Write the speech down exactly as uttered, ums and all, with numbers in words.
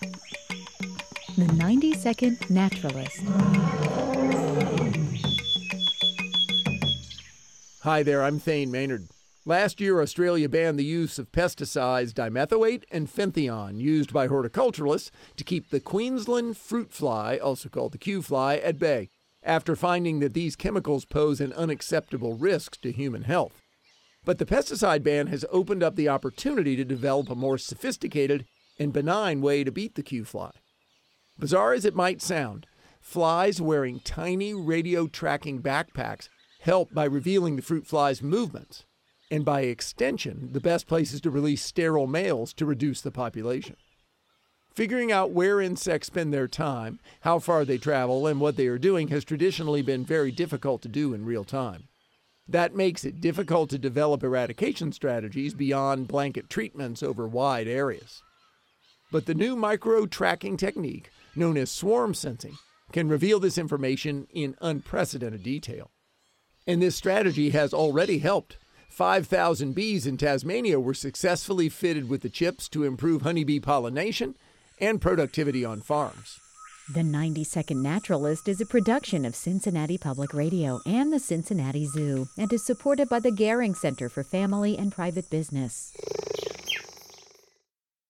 The ninety second Naturalist. Hi there, I'm Thane Maynard. Last year, Australia banned the use of pesticides dimethoate and fenthion used by horticulturalists to keep the Queensland fruit fly, also called the Q fly, at bay, after finding that these chemicals pose an unacceptable risk to human health. But the pesticide ban has opened up the opportunity to develop a more sophisticated and benign way to beat the Q fly. Bizarre as it might sound, flies wearing tiny radio tracking backpacks help by revealing the fruit fly's movements, and by extension, the best places to release sterile males to reduce the population. Figuring out where insects spend their time, how far they travel, and what they are doing has traditionally been very difficult to do in real time. That makes it difficult to develop eradication strategies beyond blanket treatments over wide areas. But the new micro-tracking technique, known as swarm sensing, can reveal this information in unprecedented detail. And this strategy has already helped. five thousand bees in Tasmania were successfully fitted with the chips to improve honeybee pollination and productivity on farms. The ninety second Naturalist is a production of Cincinnati Public Radio and the Cincinnati Zoo and is supported by the Gehring Center for Family and Private Business.